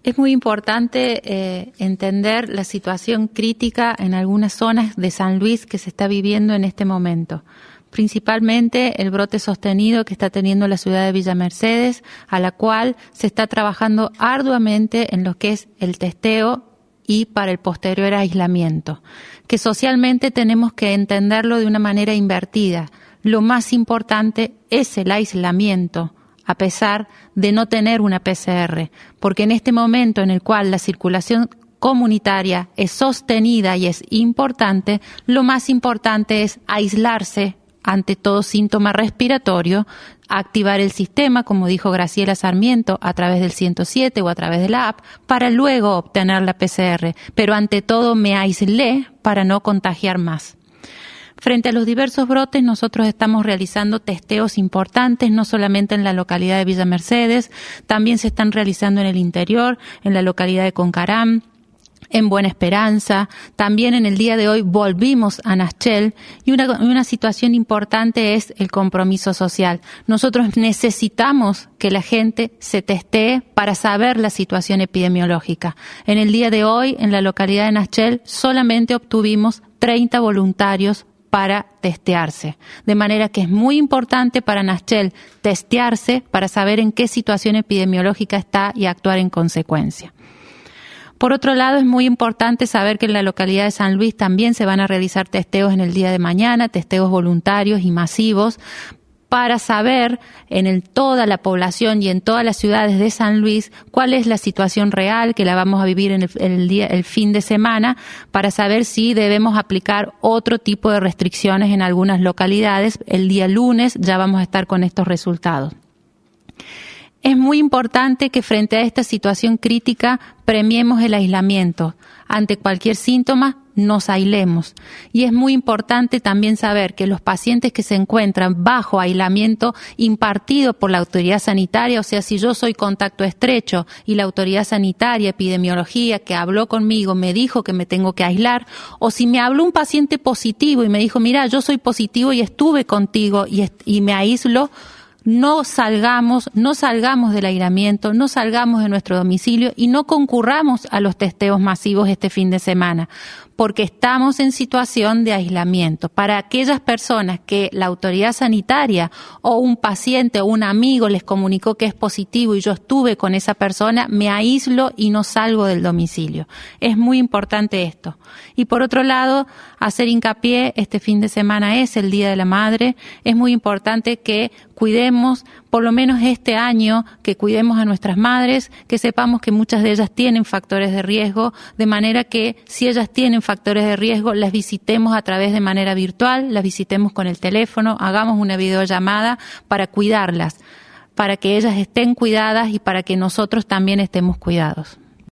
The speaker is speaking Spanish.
Es muy importante entender la situación crítica en algunas zonas de San Luis que se está viviendo en este momento. Principalmente el brote sostenido que está teniendo la ciudad de Villa Mercedes, a la cual se está trabajando arduamente en lo que es el testeo y para el posterior aislamiento, que socialmente tenemos que entenderlo de una manera invertida. Lo más importante es el aislamiento, a pesar de no tener una PCR, porque en este momento en el cual la circulación comunitaria es sostenida y es importante, lo más importante es aislarse ante todo síntoma respiratorio, activar el sistema, como dijo Graciela Sarmiento, a través del 107 o a través de la app, para luego obtener la PCR. Pero ante todo me aislé para no contagiar más. Frente a los diversos brotes, nosotros estamos realizando testeos importantes, no solamente en la localidad de Villa Mercedes, también se están realizando en el interior, en la localidad de Concarán, en Buena Esperanza. También en el día de hoy volvimos a Naschel y una situación importante es el compromiso social. Nosotros necesitamos que la gente se testee para saber la situación epidemiológica. En el día de hoy, en la localidad de Naschel, solamente obtuvimos 30 voluntarios para testearse. De manera que es muy importante para Naschel testearse para saber en qué situación epidemiológica está y actuar en consecuencia. Por otro lado, es muy importante saber que en la localidad de San Luis también se van a realizar testeos en el día de mañana, testeos voluntarios y masivos, para saber en toda la población y en todas las ciudades de San Luis cuál es la situación real que la vamos a vivir en el fin de semana, para saber si debemos aplicar otro tipo de restricciones en algunas localidades. El día lunes ya vamos a estar con estos resultados. Es muy importante que frente a esta situación crítica premiemos el aislamiento. Ante cualquier síntoma, nos aislemos. Y es muy importante también saber que los pacientes que se encuentran bajo aislamiento impartido por la autoridad sanitaria, o sea, si yo soy contacto estrecho y la autoridad sanitaria, epidemiología, que habló conmigo, me dijo que me tengo que aislar, o si me habló un paciente positivo y me dijo, mira, yo soy positivo y estuve contigo y me aíslo, no salgamos del aislamiento, no salgamos de nuestro domicilio y no concurramos a los testeos masivos este fin de semana, porque estamos en situación de aislamiento. Para aquellas personas que la autoridad sanitaria o un paciente o un amigo les comunicó que es positivo y yo estuve con esa persona, me aíslo y no salgo del domicilio. Es muy importante esto. Y por otro lado, hacer hincapié, este fin de semana es el Día de la Madre, es muy importante que cuidemos, por lo menos este año, que cuidemos a nuestras madres, que sepamos que muchas de ellas tienen factores de riesgo, de manera que si ellas tienen factores de riesgo, las visitemos a través de manera virtual, las visitemos con el teléfono, hagamos una videollamada para cuidarlas, para que ellas estén cuidadas y para que nosotros también estemos cuidados.